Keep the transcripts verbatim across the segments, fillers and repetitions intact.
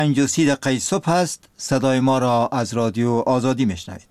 پنج و سی دقیقه صبح است. صدای ما را از رادیو آزادی میشنوید.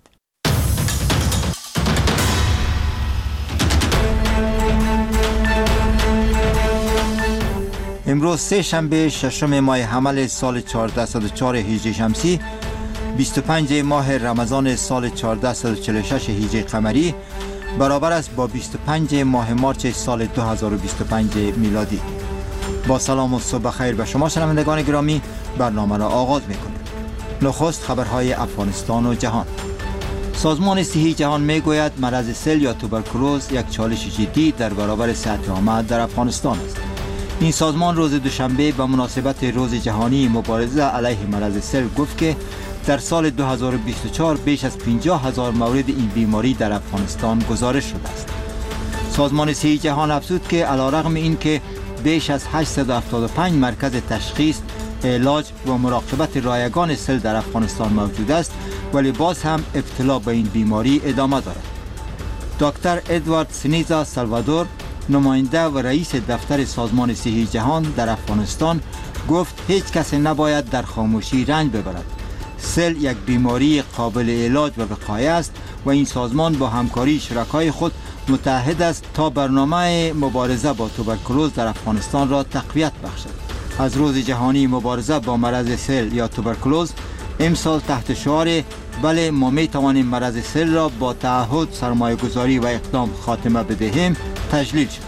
امروز سه شنبه ششم ماه حمل سال چهارده صد و چهار هجری شمسی، بیست و پنج ماه رمضان سال چهارده صد و چهل و شش هجری قمری، برابر است با بیست و پنج ماه مارس سال دو هزار و بیست و پنج میلادی. با سلام و صبح خیر به شما شنوندگان گرامی، برنامه را آغاز می‌کنیم. نخست خبرهای افغانستان و جهان. سازمان صحی جهان میگوید مرض سل یا توبرکولوز یک چالش جدی در برابر صحت عامه در افغانستان است. این سازمان روز دوشنبه به مناسبت روز جهانی مبارزه علیه مرض سل گفت که در سال دو هزار و بیست و چهار بیش از پنجاه هزار مورد این بیماری در افغانستان گزارش شده است. سازمان صحی جهان افزود که علیرغم اینکه بیش از هشتصد و هفتاد و پنج مرکز تشخیص، علاج و مراقبت رایگان سل در افغانستان موجود است، ولی باز هم ابتلا به این بیماری ادامه دارد. دکتر ادوارد سنیزا سالوادور، نماینده و رئیس دفتر سازمان صحی جهان در افغانستان، گفت هیچ کس نباید در خاموشی رنج ببرد. سل یک بیماری قابل علاج و وقایه است و این سازمان با همکاری شرکای خود متحد است تا برنامه مبارزه با توبرکولوز در افغانستان را تقویت بخشد. از روز جهانی مبارزه با مرض سل یا توبرکولوز امسال تحت شعار بله ما می توانیم مرض سل را با تعهد، سرمایه گذاری و اقدام خاتمه بدهیم تجلیل شد.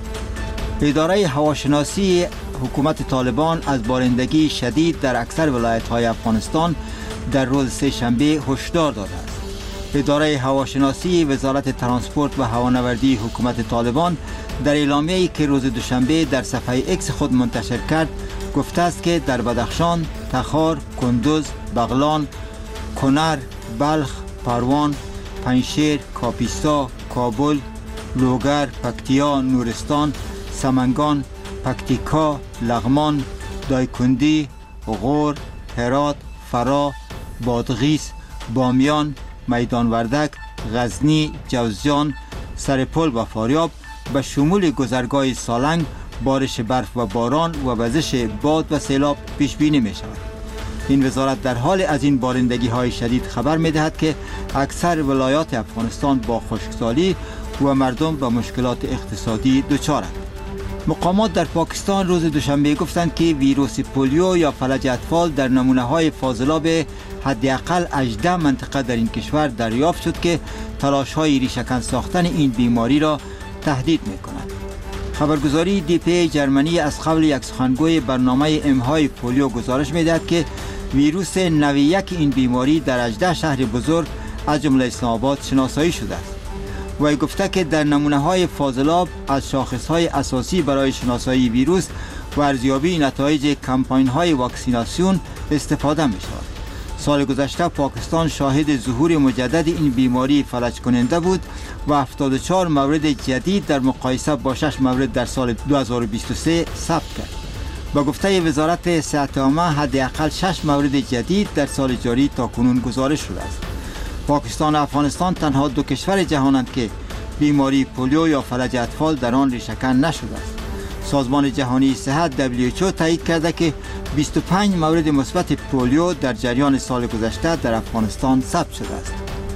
اداره هواشناسی حکومت طالبان از بارندگی شدید در اکثر ولایت‌های افغانستان در روز سه شنبه هشدار داده است. اداره هواشناسی وزارت ترانسپورت و هوانوردی حکومت طالبان در اعلامیه‌ای که روز دوشنبه در صفحه ایکس خود منتشر کرد گفته است که در بدخشان، تخار، کندوز، بغلان، کنر، بلخ، پروان، پنجشیر، کاپیسا، کابل، لوگر، پکتیا، نورستان، سمنگان، پکتیکا، لغمان، دایکندی، غور، هرات، فرا، بادغیس، بامیان، میدان وردک، غزنی، جوزجان، سرپل و فاریاب به شمول گذرگاه سالنگ بارش برف و باران و وزش باد و سیلاب پیش بینی می شود. این وزارت در حال از این بارندگی های شدید خبر می دهد که اکثر ولایات افغانستان با خشکسالی و مردم به مشکلات اقتصادی دچارند. مقامات در پاکستان روز دوشنبه گفتند که ویروس پولیو یا فلج اطفال در نمونه های فاضلاب حداقل هجده منطقه در این کشور دریافت شد که تلاش های ریشه‌کن ساختن این بیماری را تهدید می کند. خبرگزاری دی پی جرمنی از قبل یک سخنگوی برنامه امهای پولیو گزارش می دهد که ویروس نو یک این بیماری در هجده شهر بزرگ از جمله اسلام آباد شناسایی شده است. وی گفته که در نمونه های فاضلاب از شاخص های اساسی برای شناسایی ویروس و ارزیابی نتایج کمپاین های واکسیناسیون استفاده می شود. سال گذشته پاکستان شاهد ظهور مجدد این بیماری فلج کننده بود و هفتاد و چهار مورد جدید در مقایسه با شش مورد در سال دو هزار و بیست و سه ثبت کرد. با گفته وزارت صحت عامه حداقل شش مورد جدید در سال جاری تاکنون گزارش شده است. پاکستان و افغانستان تنها دو کشور جهانند که بیماری پولیو یا فلج اطفال در آن ریشه‌کن نشده است. سازمان جهانی صحت دبلیو اچ او تایید کرده که بیست و پنج مورد مثبت پولیو در جریان سال گذشته در افغانستان ثبت شده است.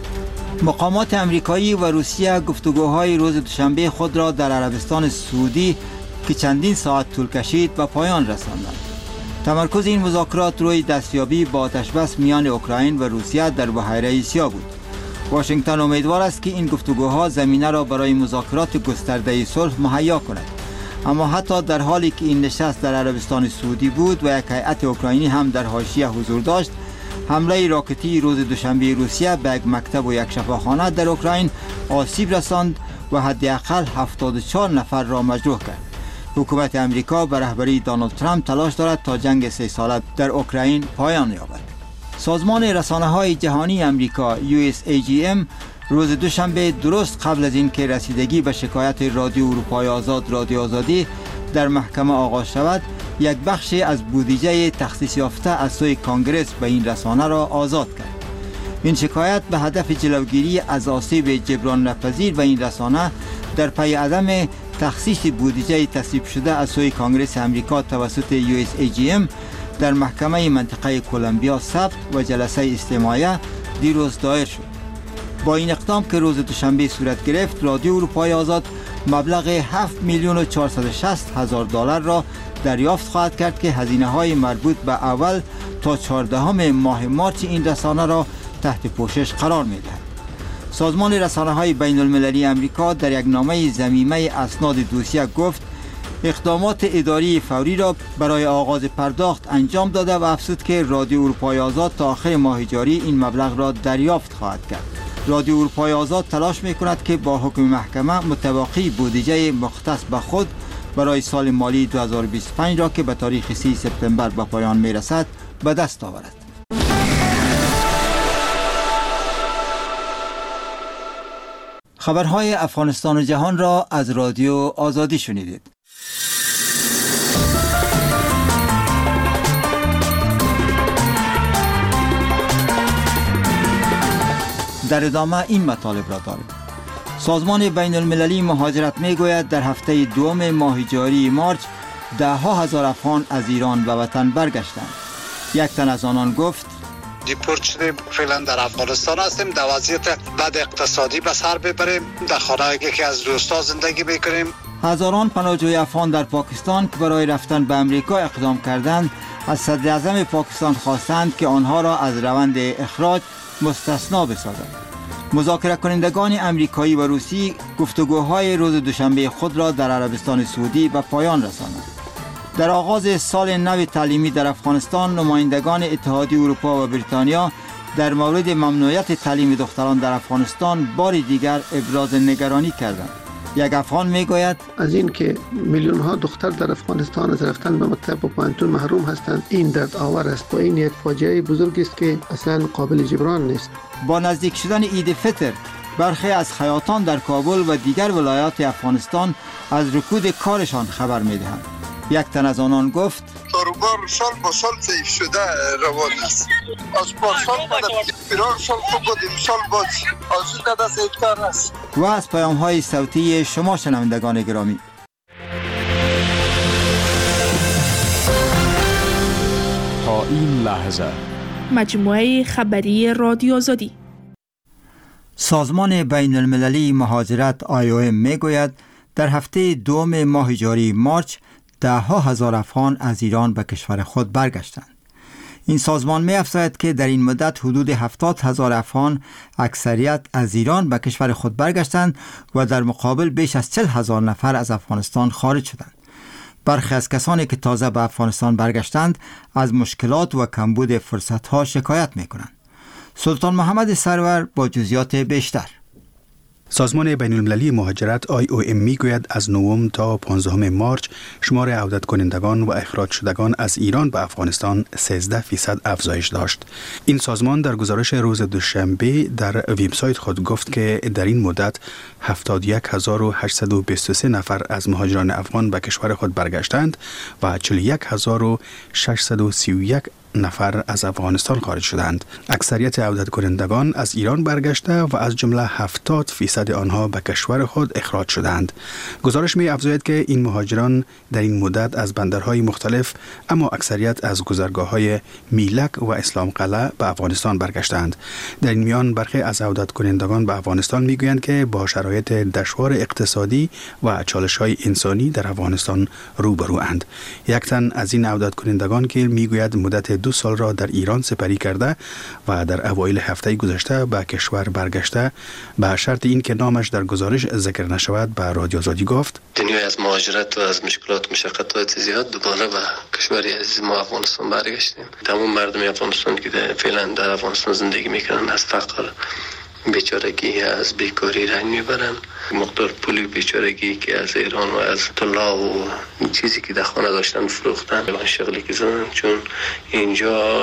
مقامات امریکایی و روسیه گفتگوهای روز دوشنبه خود را در عربستان سعودی که چندین ساعت طول کشید به پایان رساندند. تمرکز این مذاکرات روی دستیابی با آتشبس میان اوکراین و روسیه در بحیره سیاه بود. واشنگتن امیدوار است که این گفتگوها زمینه را برای مذاکرات گسترده صلح مهیا کند. اما حتی در حالی که این نشست در عربستان سعودی بود و یک هیئت اوکراینی هم در حاشیه حضور داشت، حمله راکتی روز دوشنبه روسیه به یک مکتب و یک شفاخانه در اوکراین آسیب رساند و حداقل هفتاد و چهار نفر را مجروح کرد. حکومت امریکا به رهبری دونالد ترامپ تلاش دارد تا جنگ سه ساله در اوکراین پایان یابد. سازمان رسانه‌های جهانی امریکا یو اس ای جی ام روز دوشنبه درست قبل از اینکه رسیدگی به شکایت رادیو اروپای آزاد رادیو آزادی در محکمه آغاز شود، یک بخش از بودجه تخصیص یافته از سوی کانگرس به این رسانه را آزاد کرد. این شکایت به هدف جلوگیری از آسیب جبران ناپذیر و این رسانه در پی عدم تخصیص بودجه تصویب شده از سوی کانگرس امریکا توسط یو اس ای جی ام در محکمه منطقه کلمبیا ثبت و جلسه استماعیه دیروز دایر شد. با این اقدام که روز دوشنبه صورت گرفت، رادیو اروپای آزاد مبلغ هفت میلیون و چهارصد و شصت هزار دلار را دریافت خواهد کرد که هزینه های مربوط به اول تا چهاردهم ماه مارس این رسانه را تحت پوشش قرار می دهد. سازمان رسانه های بین المللی امریکا در یک نامه ضمیمه اسناد دوسیه گفت اقدامات اداری فوری را برای آغاز پرداخت انجام داده و افزود که رادیو اروپای آزاد تا آخر ماه جاری این مبلغ را دریافت خواهد کرد. رادیو اروپای آزاد تلاش می کند که با حکم محکمه متوقی بودجه مختص به خود برای سال مالی دو هزار و بیست و پنج را که به تاریخ سی سپتامبر به پایان می رسد به دست آورد. خبرهای افغانستان و جهان را از رادیو آزادی شنیدید. در ادامه این مطالب را داریم. سازمان بین المللی مهاجرت می گوید در هفته دوم ماه جاری مارس ده ها هزار افغان از ایران به وطن برگشتند. یک تن از آنان گفت دیپورت شدیم، فعلا در افغانستان هستیم، در وضعیت بد اقتصادی به سر ببریم، در خانه یکی از دوستا زندگی میکنیم. هزاران پناهجوی افغان در پاکستان که برای رفتن به امریکا اقدام کردند از صدر اعظم پاکستان خواستند که آنها را از روند اخراج مستثنا بسازد. مذاکره کنندگان امریکایی و روسی گفتگوهای روز دوشنبه خود را در عربستان سعودی به پایان رساندند. در آغاز سال نو تعلیمی در افغانستان، نمایندگان اتحادیه اروپا و بریتانیا در مورد ممنوعیت تعلیم دختران در افغانستان بار دیگر ابراز نگرانی کردند. یک افغان میگوید از این که میلیون ها دختر در افغانستان از رفتن به مکتب و پانتون محروم هستند، این درد آور است و این یک فاجعه بزرگ است که اصلا قابل جبران نیست. با نزدیک شدن عید فطر، برخی از خیاطان در کابل و دیگر ولایات افغانستان از رکود کارشان خبر میدهند. یک تن از آنان گفت کاروبار سال با سال ضعیف شده روان است. از پارسال بعد پیران سال خوب بود، امسال باز از این قدر ضعیفتر است. و از پیام های صوتی شما شنوندگان گرامی، تا این لحظه مجموعه خبری رادیو آزادی. سازمان بین المللی مهاجرت آی او ام می گوید در هفته دوم ماه جاری مارس ده ها هزار افغان از ایران به کشور خود برگشتند. این سازمان می افزاید که در این مدت حدود هفتاد هزار افغان اکثریت از ایران به کشور خود برگشتند و در مقابل بیش از چهل هزار نفر از افغانستان خارج شدند. برخی از کسانی که تازه به افغانستان برگشتند از مشکلات و کمبود فرصت‌ها شکایت می‌کنند. سلطان محمد سرور با جزئیات بیشتر. سازمان بین المللی مهاجرت آی او ام میگوید از نهم تا پانزدهم مارس شمار عودت کنندگان و اخراج شدگان از ایران به افغانستان سیزده فیصد افزایش داشت. این سازمان در گزارش روز دوشنبه در وبسایت خود گفت که در این مدت هفتاد و یک هزار و هشتصد و بیست و سه نفر از مهاجران افغان به کشور خود برگشتند و چهل و یک هزار و ششصد و سی و یک نفر از افغانستان خارج شدند. اکثریت عودت کنندگان از ایران برگشته و از جمله هفتاد فیصد آنها به کشور خود اخراج شدند. گزارش می افزاید که این مهاجران در این مدت از بندرهای مختلف اما اکثریت از گذرگاه‌های میلک و اسلام قلعه به افغانستان برگشتند. در این میان برخی از عودت کنندگان به افغانستان میگویند که با شرایط دشوار اقتصادی و چالش‌های انسانی در افغانستان روبروند. یک تن از این عودت کنندگان که میگوید مدت دو سال را در ایران سپری کرده و در اوایل هفته گذشته به کشور برگشته به شرط این که نامش در گزارش ذکر نشود به رادیو آزادی گفت دنیای از مهاجرت و از مشکلات و مشقت‌های زیاد دوباره به کشور عزیز ما افغانستان برگشتیم. تمام مردم افغانستان که فعلا در افغانستان زندگی میکنن از فقر، بیچارگی، از بیکاری رنج میبرن. مقدار پولی بیچارگی که از ایران و از طلا و چیزی که در خانه داشتن فروختن به شغلی که زدن، چون اینجا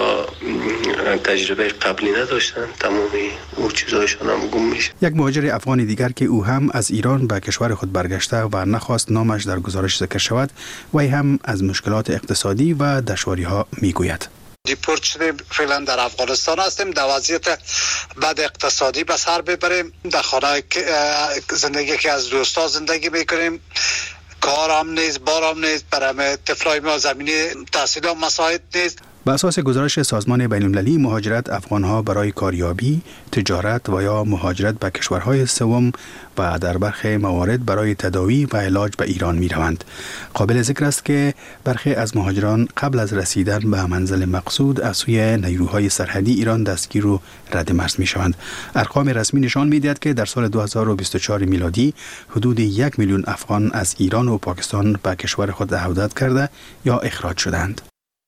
تجربه قبلی نداشتن، تمامی او چیزایشان هم گم میشه. یک مهاجر افغانی دیگر که او هم از ایران به کشور خود برگشته و نخواست نامش در گزارش ذکر شود، وی هم از مشکلات اقتصادی و دشواری ها میگوید. دیپورت شدیم، فعلا در افغانستان هستیم، در وضعیت بد اقتصادی به سر ببریم، در خانه زندگی که از دوستا زندگی میکنیم. کارم نیست، بارم نیست، برای طفلای ما زمینی تحصیل هم مساعد نیست. به اساس گزارش سازمان بین المللی مهاجرت، افغانها برای کاریابی، تجارت و یا مهاجرت به کشورهای سوم و در برخی موارد برای تداوی و علاج به ایران می روند. قابل ذکر است که برخی از مهاجران قبل از رسیدن به منزل مقصود از سوی نیروهای سرحدی ایران دستگیر و رد مرز می شوند. ارقام رسمی نشان می دهد که در سال دو هزار و بیست و چهار میلادی حدود یک میلیون افغان از ایران و پاکستان به کشور خود عودت کرده یا اخراج شدند.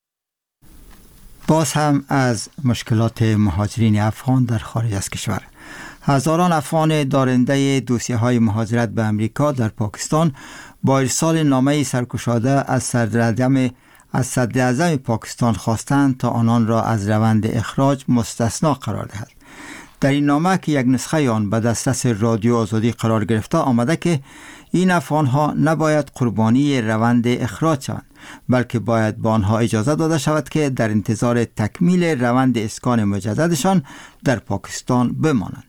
باز هم از مشکلات مهاجرین افغان در خارج از کشور. هزاران افغان دارنده دوسیه های مهاجرت به امریکا در پاکستان با ارسال نامه سرگشاده از صدراعظم از صدراعظم پاکستان خواستند تا آنان را از روند اخراج مستثنا قرار دهد. در این نامه که یک نسخه آن به دسترس رادیو آزادی قرار گرفته آمده که این افغانها نباید قربانی روند اخراج شوند، بلکه باید با آنها اجازه داده شود که در انتظار تکمیل روند اسکان مجددشان در پاکستان بمانند.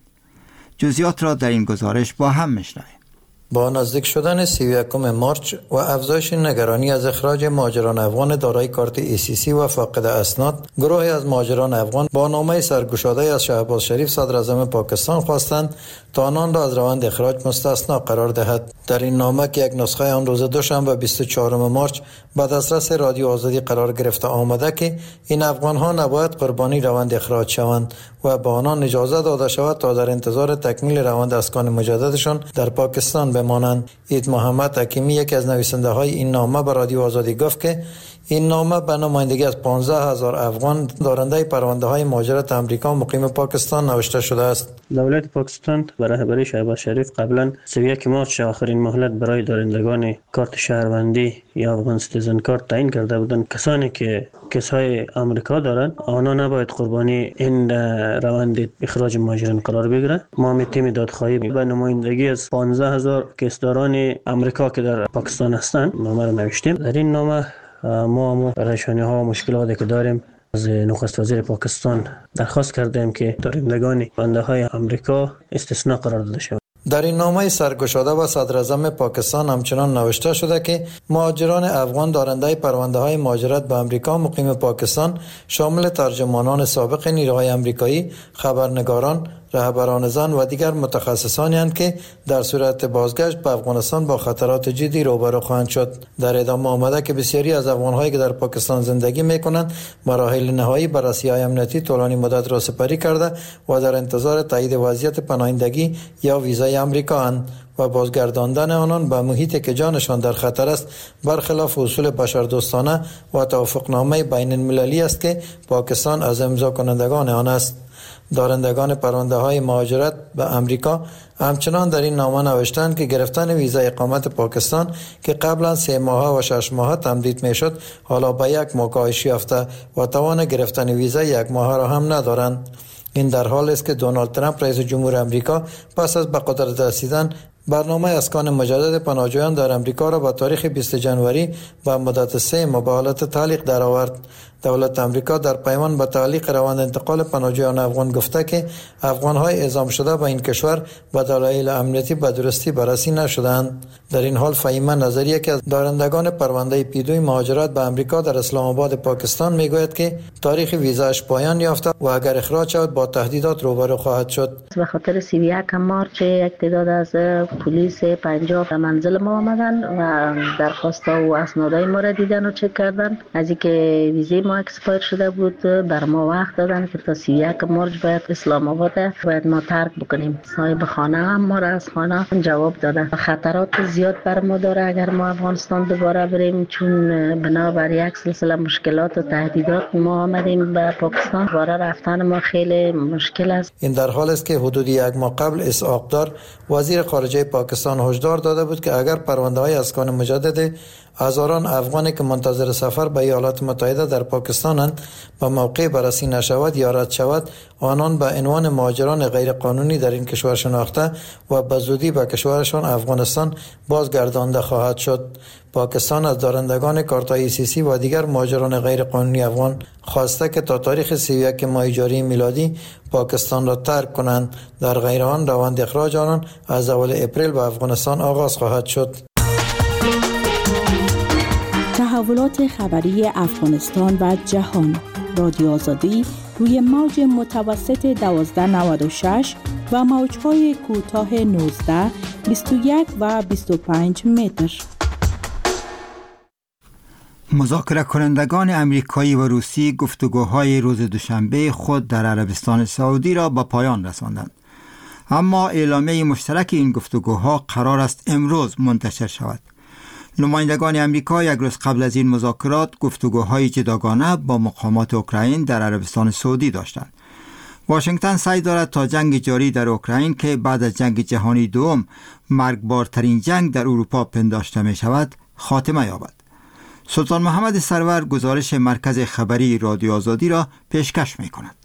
جزئیات را در این گزارش با هم میشنویم. با نزدیک شدن سی و یکم مارچ و افزایش نگرانی از اخراج مهاجران افغان دارای کارت ای سی سی و فاقد اسناد، گروهی از مهاجران افغان با نامه سرگشاده از شهباز شریف صدراعظم پاکستان خواستند تا آنان را از روند اخراج مستثنا قرار دهد. در این نامه که یک نسخه آن روز دوشنبه بیست و چهارم مارچ به دسترس رادیو آزادی قرار گرفته آمده که این افغان‌ها نباید قربانی روند اخراج شوند و به آنان اجازه داده شود تا در انتظار تکمیل روند اسکان مجددشان در پاکستان بمانند. عید محمد حکیمی یکی از نویسنده های این نامه به رادیو آزادی گفت که این نامه به نمایندگی از پانزده هزار افغان دارنده پرونده های مهاجرت امریکا مقیم پاکستان نوشته شده است. دولت پاکستان به رهبری شهباز شریف قبلا سی و یک مارچ آخرین مهلت برای دارندگان کارت شهروندی یا افغان سیتیزن کارت تعیین کرده بودند. کسانی که کسای امریکا دارند آنها نباید قربانی این روند اخراج مهاجران قرار بگیرند. ما می تیم دادخواهی به نمایندگی از پانزده هزار کسداران امریکا که در پاکستان هستند نامه را نوشتیم. در این نامه ما هم پریشانی ها و مشکلاتی که داریم از نخست وزیر پاکستان درخواست کردیم که دارندگان بنده های امریکا استثناء قرار داده شود. در این نامه سرگشاده و صدراعظم پاکستان همچنان نوشته شده که مهاجران افغان دارنده پرونده های مهاجرت به امریکا مقیم پاکستان شامل ترجمانان سابق نیروهای امریکایی، خبرنگاران، رهبران زن و دیگر متخصصانی هستند که در صورت بازگشت به افغانستان با خطرات جدی روبرو خواهند شد. در ادامه آمده که بسیاری از افغان‌هایی که در پاکستان زندگی می‌کنند مراحل نهایی بررسی‌های امنیتی طولانی مدت را سپری کرده و در انتظار تایید وضعیت پناهندگی یا ویزای امریکا اند و بازگرداندن آنان به محیطی که جانشان در خطر است برخلاف اصول بشردوستانه و توافقنامه بین المللی است که پاکستان از امضا کنندگان آن است. دارندگان پرونده های مهاجرت به امریکا همچنان در این نامه نوشتند که گرفتن ویزا اقامت پاکستان که قبلا سه ماه و شش ماه تمدید می شد حالا به یک ماه کاهش یافته و توان گرفتن ویزا یک ماه را هم ندارند. این در حال است که دونالد ترامپ رئیس جمهور امریکا پس از به قدرت رسیدن برنامه اسکان مجدد پناهجویان در امریکا را با تاریخ بیست جنوری با مدت سه ماه به حالت تعلیق درآورد. دولت امریکا در پیمان به تعلیق روند انتقال پناهجویان افغان گفته که افغان‌های اعزام شده به این کشور به دلایل امنیتی به درستی بررسی نشدند. در این حال فهیمه نظریه که از دارندگان پرونده پی دو مهاجرت به امریکا در اسلام آباد پاکستان میگوید که تاریخ ویزاش پایان یافته و اگر اخراج شود با تهدیدات روبرو خواهد شد. به خاطر سی و یک مارچ یک تعداد از پلیس پنجاب به منزل ما آمدن و درخواست و اسنادهای ما را دیدن و چک کردن. از اینکه ویزای ما اکسپایر شده بود بر ما وقت دادن که تا سی و یک مارچ باید اسلام آباد باید ما ترک بکنیم. صاحب خانه هم ما را از خانه جواب دادن. خطرات زیاد بر ما داره اگر ما افغانستان دوباره بریم، چون بنابر یک سلسله مشکلات و تهدیدات ما آمدیم به پاکستان. دوباره رفتن ما خیلی مشکل است. این در حال است که حدود یک ماه قبل اسحاق دار وزیر خارجه پاکستان هشدار داده بود که اگر پرونده های اسکان مجدد هزاران افغانی که منتظر سفر به ایالات متحده در پاکستانند به موقع بررسی نشود یا رد شود، آنان به عنوان مهاجران غیر قانونی در این کشور شناخته و به زودی به کشورشان افغانستان بازگردانده خواهد شد. پاکستان از دارندگان کارت‌های ای سی سی و دیگر مهاجران غیر قانونی افغان خواسته که تا تاریخ سی و یک ماه جاری میلادی پاکستان را ترک کنند. در غیر آن روند اخراج آنان از اول اپریل به افغانستان آغاز خواهد شد. تحولات خبری افغانستان و جهان. رادیو آزادی روی موج متوسط دوازده نود و شش و موج‌های کوتاه نوزده، بیست و یک و بیست و پنج متر. مذاکره کنندگان امریکایی و روسی گفتگوهای روز دوشنبه خود در عربستان سعودی را به پایان رساندند. اما اعلامیه مشترک این گفتگوها قرار است امروز منتشر شود. نمایندگان امریکا یک روز قبل از این مذاکرات گفتگوهای جداگانه با مقامات اوکراین در عربستان سعودی داشتند. واشنگتن سعی دارد تا جنگ جاری در اوکراین که بعد از جنگ جهانی دوم مرگبارترین جنگ در اروپا پنداشته می شود خاتمه یابد. سلطان محمد سرور گزارش مرکز خبری رادیو آزادی را پیشکش می کند.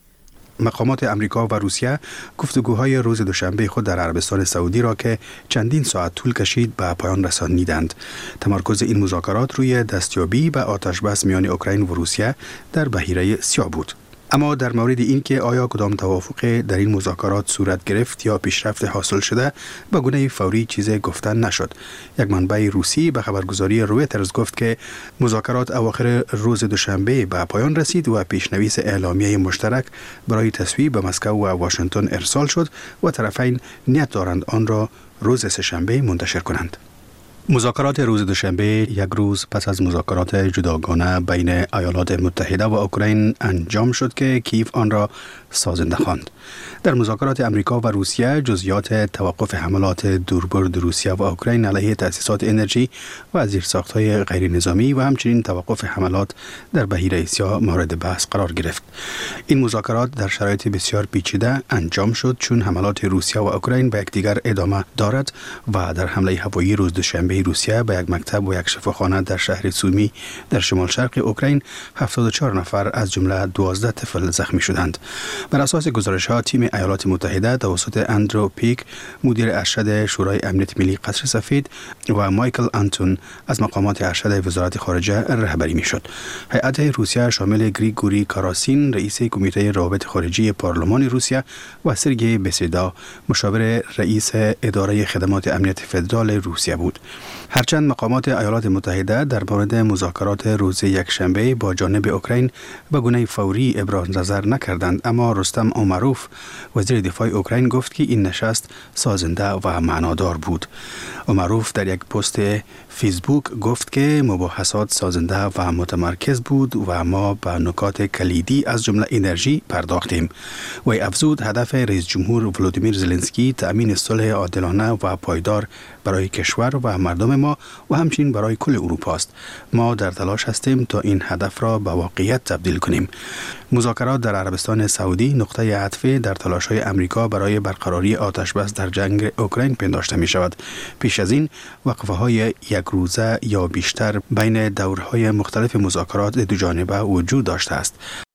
مقامات امریکا و روسیه گفتگوهای روز دوشنبه خود در عربستان سعودی را که چندین ساعت طول کشید به پایان رسانیدند. تمرکز این مذاکرات روی دستیابی به آتش بس میان اوکراین و روسیه در بحیره سیاه بود. اما در مورد این که آیا کدام توافق در این مذاکرات صورت گرفت یا پیشرفت حاصل شده به گونه فوری چیزی گفتن نشد. یک منبع روسی به خبرگزاری رویترز گفت که مذاکرات اواخر روز دوشنبه به پایان رسید و پیشنویس اعلامیه مشترک برای تصویب به مسکو و واشنگتن ارسال شد و طرفین نیت دارند آن را روز سه‌شنبه منتشر کنند. مذاکرات روز دوشنبه یک روز پس از مذاکرات جداگانه بین ایالات متحده و اوکراین انجام شد که کیف آن را سازنده خواند. در مذاکرات امریکا و روسیه جزئیات توقف حملات دوربرد روسیه و اوکراین علیه تأسیسات انرژی و زیرساخت‌های غیر نظامی و همچنین توقف حملات در بحیره سیاه مورد بحث قرار گرفت. این مذاکرات در شرایط بسیار پیچیده انجام شد چون حملات روسیه و اوکراین به یکدیگر ادامه دارد و در حمله هوایی روز دوشنبه روسیه به یک مکتب و یک شفاخانه در شهر سومی در شمال شرق اوکراین هفتاد و چهار نفر از جمله دوازده طفل زخمی شدند. بر اساس گزارش‌ها تیم ایالات متحده توسط اندرو پیک مدیر ارشد شورای امنیت ملی قصر سفید و مایکل آنتون از مقامات ارشد وزارت خارجه رهبری می‌شد. هیئت روسیه شامل گریگوری کاراسین رئیس کمیته روابط خارجی پارلمان روسیه و سرگئی بسیدا مشاور رئیس اداره خدمات امنیت فدرال روسیه بود. هرچند مقامات ایالات متحده در مورد مذاکرات روز یکشنبه با جانب اوکراین به گونه فوری ابراز نظر نکردند، اما رستم اومروف وزیر دفاع اوکراین گفت که این نشست سازنده و معنادار بود. اومروف در یک پست فیسبوک گفت که مباحثات سازنده و متمرکز بود و ما به نکات کلیدی از جمله انرژی پرداختیم. و افزود هدف رئیس جمهور ولودیمیر زلنسکی تأمین صلح عادلانه و پایدار برای کشور و مردم ما و همچنین برای کل اروپا است. ما در تلاش هستیم تا این هدف را به واقعیت تبدیل کنیم. مذاکرات در عربستان سعودی نقطه عطف در تلاش‌های امریکا برای برقراری آتش بس در جنگ اوکراین پنداشته می شود. پیش از این وقفه‌های یک روزه یا بیشتر بین دورهای مختلف مذاکرات دو جانبه وجود داشته است.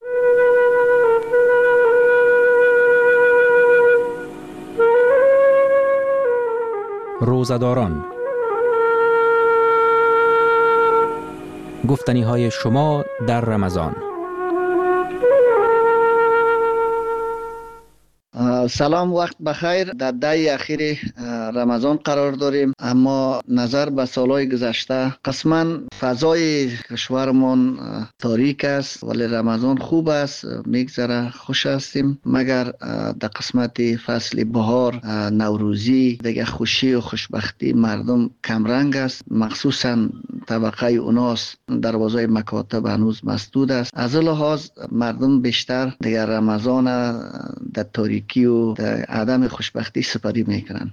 روزه‌داران، گفتنی‌های شما در رمضان. سلام، وقت بخیر. در ده اخیر رمضان قرار داریم، اما نظر به سالهای گذشته قسما فضای کشورمان تاریک است، ولی رمضان خوب است، میگذره، خوش هستیم. مگر در قسمت فصل بهار نوروزی دیگه خوشی و خوشبختی مردم کمرنگ است، مخصوصا طبقه اوناس دروازه مکاتب هنوز مسدود است. از لحاظ مردم بیشتر دیگه رمضان در تاریکی و در عدم خوشبختی سپری میکنن.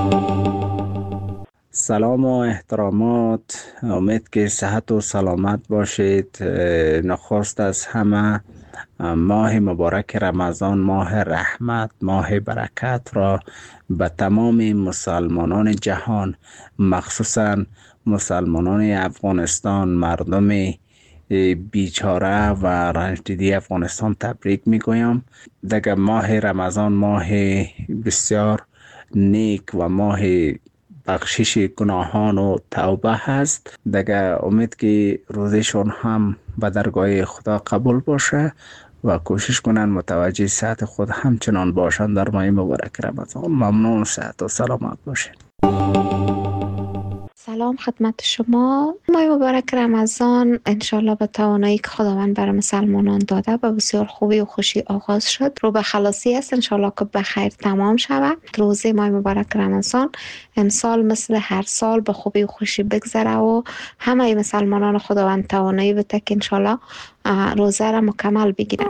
سلام و احترامات، امید که صحت و سلامت باشید. نخست از همه ماه مبارک رمضان، ماه رحمت، ماه برکت را به تمام مسلمانان جهان، مخصوصا مسلمانان افغانستان، مردم بیچاره و رنجدیده افغانستان تبریک میگویم. دیگه ماه رمضان ماه بسیار نیک و ماه بخشش گناهان و توبه هست. دیگه امید که روزشون هم به درگاه خدا قبول باشه و کوشش کنن متوجه صحت خود همچنان باشن در ماه مبارک رمضان. ممنون، صحت و سلامت باشین. سلام خدمت شما. ماه مبارک رمضان انشالله به توانایی که خداوند برای مسلمانان داده و بسیار خوبی و خوشی آغاز شد. رو به خلاصی است انشالله که بخیر تمام شود. روزه ماه مبارک رمضان امسال مثل هر سال به خوبی و خوشی بگذره و همه مسلمانان خداوند توانایی بده که انشالله روزه را مکمل بگیرن.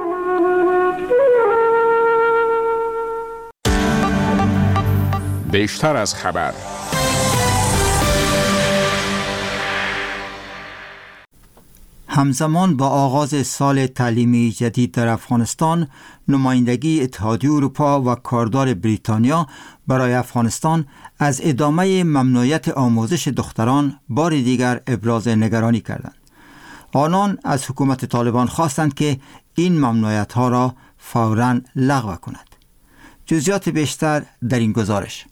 بیشتر از خبر. همزمان با آغاز سال تعلیمی جدید در افغانستان، نمایندگی اتحادیه اروپا و کاردار بریتانیا برای افغانستان از ادامه ممنوعیت آموزش دختران بار دیگر ابراز نگرانی کردند. آنان از حکومت طالبان خواستند که این ممنوعیت ها را فوراً لغو کند. جزئیات بیشتر در این گزارش.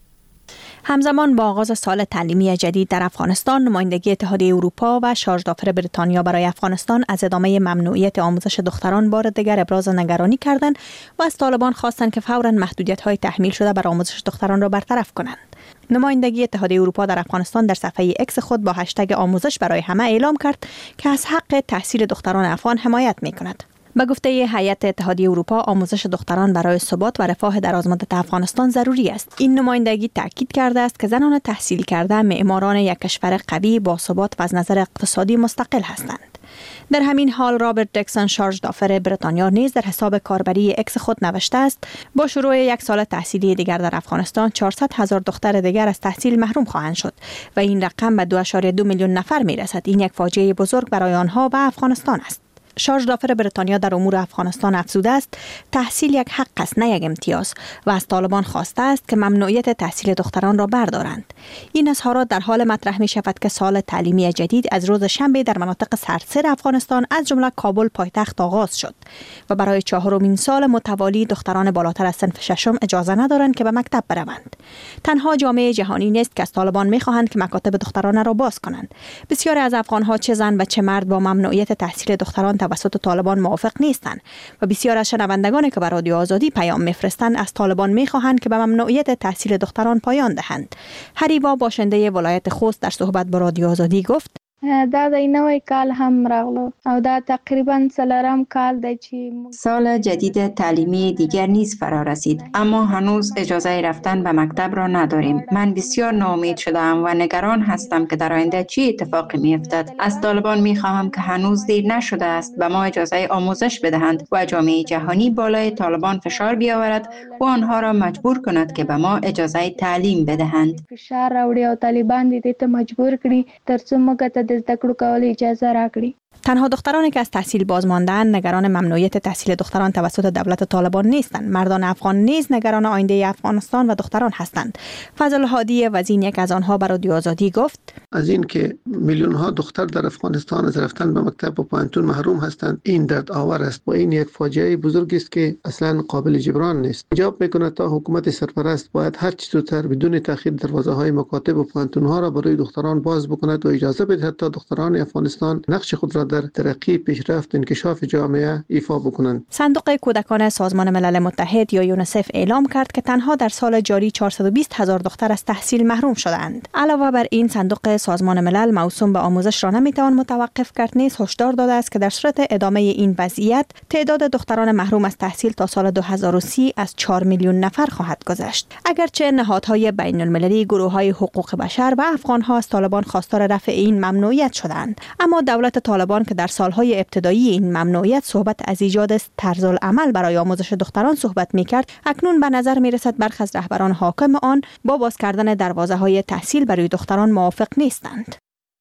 همزمان با آغاز سال تعلیمی جدید در افغانستان، نمایندگی اتحادیه اروپا و شارژدافر بریتانیا برای افغانستان از ادامه ممنوعیت آموزش دختران بار دیگر ابراز نگرانی کردند و از طالبان خواستند که فوراً محدودیت‌های تحمیل شده بر آموزش دختران را برطرف کنند. نمایندگی اتحادیه اروپا در افغانستان در صفحه اکس خود با هشتگ آموزش برای همه اعلام کرد که از حق تحصیل دختران افغان حمایت می‌کند. به گفته هیئت اتحادیه اروپا، آموزش دختران برای ثبات و رفاه درازمدت افغانستان ضروری است. این نمایندگی تاکید کرده است که زنان تحصیل کرده معماران یک کشور قوی با ثبات و از نظر اقتصادی مستقل هستند. در همین حال رابرت دکسون، شارژدافر بریتانیا، نیز در حساب کاربری اکس خود نوشته است با شروع یک سال تحصیلی دیگر در افغانستان چهارصد هزار دختر دیگر از تحصیل محروم خواهند شد و این رقم به دو ممیز دو میلیون نفر میرسد. این یک فاجعه بزرگ برای آنها و افغانستان است. شارژدافر بریتانیا در امور افغانستان افزوده است تحصیل یک حق است نه یک امتیاز و از طالبان خواسته است که ممنوعیت تحصیل دختران را بردارند. این اظهارات در حال مطرح می شود که سال تعلیمی جدید از روز شنبه در مناطق سرتاسر افغانستان از جمله کابل پایتخت آغاز شد و برای چهارمین سال متوالی دختران بالاتر از صنف ششم اجازه ندارند که به مکتب بروند. تنها جامعه جهانی نیست که از طالبان می خواهند که مکاتب دختران را باز کنند. بسیاری از افغانها چه زن و چه مرد با ممنوعیت تحصیل دختران توسط طالبان موافق نیستند و بسیار از شنوندگانی که به رادیو آزادی پیام میفرستند از طالبان میخواهند که به ممنوعیت تحصیل دختران پایان دهند. هریوا، باشنده ولایت خوست، در صحبت با رادیو آزادی گفت: دا د نوې کال هم راغلو او دا تقریبا څلورم کال دی چې سال جدید تعلیمی دیگر نیز فرا رسید، اما هنوز اجازه رفتن به مکتب را نداریم. من بسیار ناامید شدم و نگران هستم که در آینده چه اتفاقی میافتد. از طالبان میخواهم که هنوز دیر نشده است به ما اجازه آموزش بدهند و جامعه جهانی بالای طالبان فشار بیاورد و آنها را مجبور کند که به ما اجازه تعلیم بدهند. فشار راوړي او طالبان دې ته مجبور کړي ترڅو موږ ته زده کړو کول اجازه راکړي. تنها دخترانی که از تحصیل باز مانده‌اند نگران ممنوعیت تحصیل دختران توسط دولت طالبان نیستند. مردان افغان نیز نگران آینده افغانستان و دختران هستند. فضل هادی وزین، یک از آنها، به رادیو آزادی گفت: از این که میلیون ها دختر در افغانستان از رفتن به مکتب و پانتون محروم هستند این درد آور است و این یک فاجعه بزرگی است که اصلا قابل جبران نیست. ایجاب میکند تا حکومت سرپرست باید هر چه زودتر بدون تأخیر دروازه های مکاتب و پانتون ها را برای دختران باز بکند و اجازه بدهد تا دختران افغانستان نقش خود را در ترقی، پیشرفت، انکشاف جامعه ایفا بکنند. صندوق کودکان سازمان ملل متحد یا یونیسف اعلام کرد که تنها در سال جاری چهارصد و بیست هزار دختر از تحصیل محروم شدند. علاوه بر این، صندوق سازمان ملل موسوم به آموزش را نمیتوان متوقف کرد نیز هشدار داده است که در صورت ادامه این وضعیت تعداد دختران محروم از تحصیل تا سال دو هزار و سی از چهار میلیون نفر خواهد گذشت. اگرچه نهادهای بین المللی، گروه‌های حقوق بشر و افغان‌ها از طالبان خواستار رفع این ممنوعیت شدند، اما دولت طالبان که در سالهای ابتدایی این ممنوعیت صحبت از ایجاد طرزالعمل برای آموزش دختران صحبت می‌کرد، اکنون به نظر می‌رسد برخی از رهبران حاکم آن با باز کردن دروازه‌های تحصیل برای دختران موافق نیستند.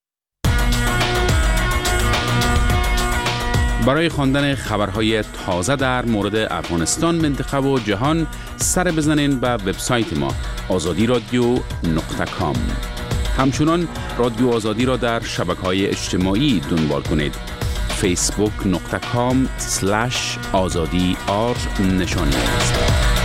برای خواندن خبرهای تازه در مورد افغانستان، منطقه و جهان سر بزنین به وبسایت ما آزادی رادیو نقطه کام. همچنان رادیو آزادی را در شبکه‌های اجتماعی دنبال کنید. فیسبوک نقطه کام سلش آزادی آر نشانی است.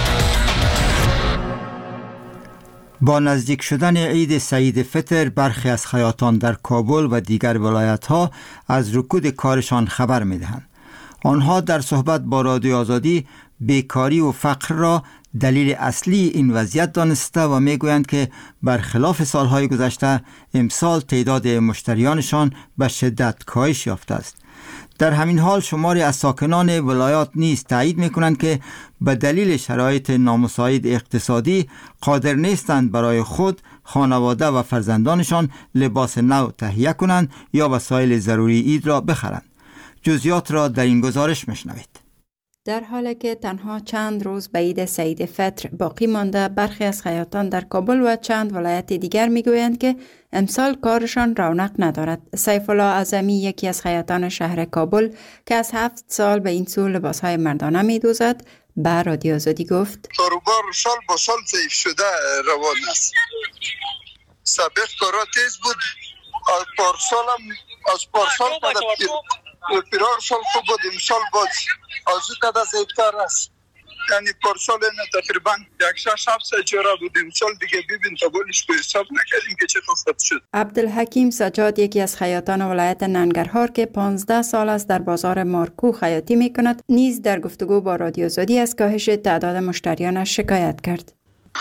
با نزدیک شدن عید سعید فطر، برخی از خیاطان در کابل و دیگر ولایت‌ها از رکود کارشان خبر می‌دهند. آنها در صحبت با رادیو آزادی بیکاری و فقر را دلیل اصلی این وضعیت دانسته و میگویند که برخلاف سالهای گذشته امسال تعداد مشتریانشان به شدت کاهش یافته است. در همین حال شماری از ساکنان ولایات نیز تایید میکنند که به دلیل شرایط نامساعد اقتصادی قادر نیستند برای خود، خانواده و فرزندانشان لباس نو تهیه کنند یا وسایل ضروری عید را بخرند. جزئیات را در این گزارش میشنوید. در حالی که تنها چند روز به عید سعید فطر باقی مانده، برخی از خیاطان در کابل و چند ولایت دیگر میگویند که امسال کارشان رونق ندارد. سیف الله اعظمی، یکی از خیاطان شهر کابل که از هفت سال به این سو لباسهای مردانه میدوزد، به رادیو آزادی گفت: کاروبار سال با سال ضعیف شده روان است. سابق کارا تیز بود، از پارسال هم از پارسال تا پیرار سال خوب بود، امسال باز از او کده ضعیفتر است. یعنی پارسال این تقریبا یک شش هفت جوره بود، امسال دیگه ببین تا بولش به حساب نکردیم که چه خواهد شد. عبدالحکیم سجاد، یکی از خیاطان ولایت ننگرهار که پانزده سال است در بازار مارکو خیاطی می کند، نیز در گفتگو با رادیو آزادی از کاهش تعداد مشتریانش شکایت کرد.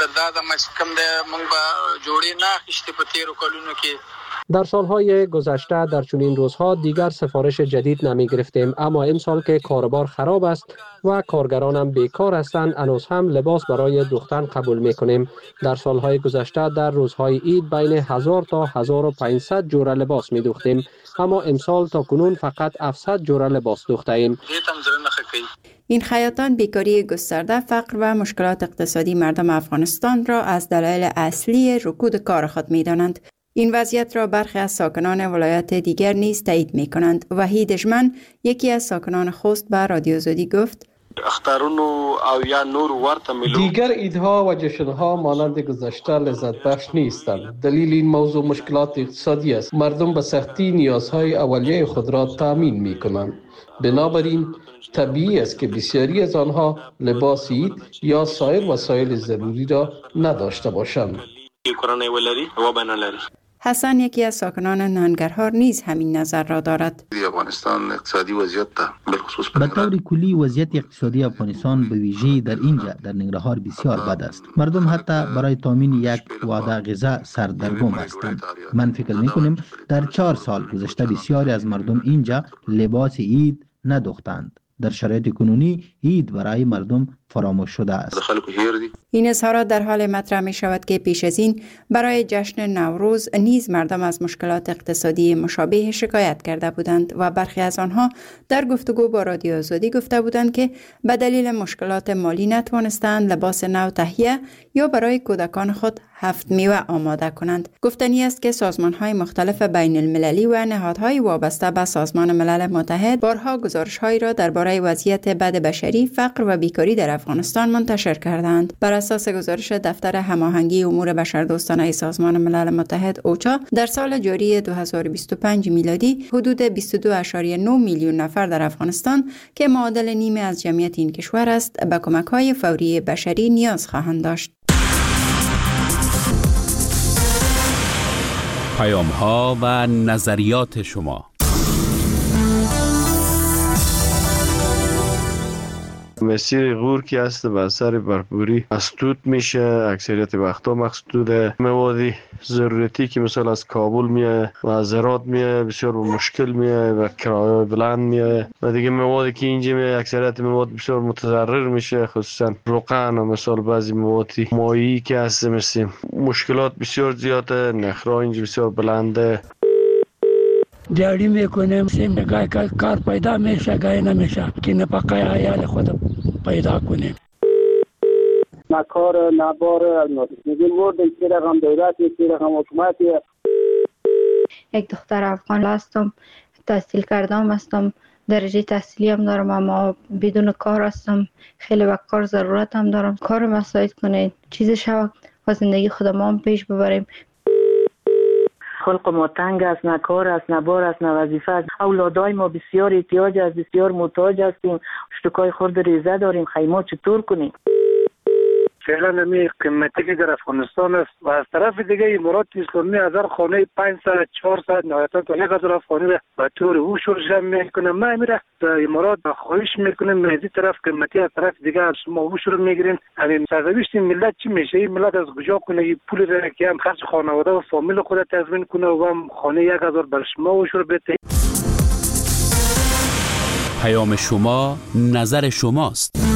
در سالهای گذشته در چنین روزها دیگر سفارش جدید نمی گرفتیم، اما این سال که کاروبار خراب است و کارگرانم بیکار هستند، هنوز هم لباس برای دوختن قبول می کنیم. در سالهای گذشته در روزهای عید بین هزار تا هزار و پانصد جوره لباس می دوختیم، اما امسال تا کنون فقط هفتصد جوره لباس دوخته ایم. این خیاطان بیکاری گسترده، فقر و مشکلات اقتصادی مردم افغانستان را از دلایل اصلی رکود کار خود می دانند. این وضعیت را برخی از ساکنان ولایات دیگر نیز تایید می کنند. وحید دشمن، یکی از ساکنان خوست، به رادیو آزادی گفت: دیگر عیدها و جشنها مانند گذشته لذت بخش نیستند. دلیل این موضوع مشکلات اقتصادی است. مردم به سختی نیازهای اولیه خود را تامین می کنند. بنابراین طبیعی است که بسیاری از آنها لباس عید یا سایر وسایل ضروری را نداشته باشند. حسن، یکی از ساکنان ننگرهار، نیز همین نظر را دارد. افغانستان اقتصادی وضعیت به خصوص به طور کلی وضعیت اقتصادی افغانستان به ویژه در اینجا در ننگرهار بسیار بد است. مردم حتی برای تامین یک وعده غذا سردرگم هستند. من فکر میکنم در چهار سال گذشته بسیاری از مردم اینجا لباس عید ندوختند. در شرایط کنونی عید برای مردم فراموش شده است. این اظهارات در حال مطرح می شود که پیش از این برای جشن نوروز نیز مردم از مشکلات اقتصادی مشابه شکایت کرده بودند و برخی از آنها در گفتگو با رادیو آزادی گفته بودند که به دلیل مشکلات مالی نتوانستند لباس نو تهیه یا برای کودکان خود هفت میوه آماده کنند. گفتنی است که سازمان‌های مختلف بین المللی و نهادهای وابسته به سازمان ملل متحد بارها گزارش‌هایی را درباره وضعیت بد بشری، فقر و بیکاری در افغانستان منتشر کردند. بر اساس گزارش دفتر هماهنگی امور بشردوستانه سازمان ملل متحد اوچا، در سال جاری دو هزار و بیست و پنج میلادی حدود بیست و دو ممیز نه میلیون نفر در افغانستان که معادل نیمه از جمعیت این کشور است، به کمک‌های فوری بشری نیاز خواهند داشت. پیام‌ها و نظریات شما. مسیر غور که است به اثر برفوری مسدود میشه، اکثریت وقتا مسدوده. مواد ضرورتی که مثلا از کابل میاد و از هرات میاد بسیار مشکل میاد و کرایه بلند میاد و دیگه موادی که اینجا میاد اکثریت مواد بسیار متضرر میشه، خصوصا روغن و مثلا بعضی مواد مایعی که هست مثل مشکلات بسیار زیاده، نخرا اینجا بسیار بلنده. دیاری میکنیم سیم گای کار پیدا میشه گای نمیشه که نفقه عیال خود پیدا کنیم. نه کار نه بار میگیم مردم که رقم دولتی که رقم حکومتی. یک دختر افغان هستم، تحصیل کردم هستم، درجه تحصیلی هم دارم، اما بدون کار هستم. خیلی وقت کار ضرورت هم دارم. کار مساعد کنید، چیز شو و زندگی خودمان پیش ببریم. خلق ما تنگ است، نه کار است، نه بار است، نه وظیفه است. اولادای ما بسیار احتیاج است، بسیار محتاج هستیم. اشتکای خورد ریزه داریم، خیمه چطور کنیم؟ فعلا نمی قیمتی که در افغانستان است و از طرف دیگه امارات اسلامی از هر خانه پانصد چهارصد نهایتا تا یک هزار افغانی را به طور اوشور جمع میکنه. ما میره در امارات خواهش میکنیم از این طرف قیمتی از طرف دیگه از شما اوشور میگیرین. همین سرنوشت ملت چی میشه؟ این ملت از کجا کنه این پول را که هم خرج خانواده و فامیل خود تضمین کنه و هم خانه یک هزار بر شما اوشور بده. پیام شما نظر شماست.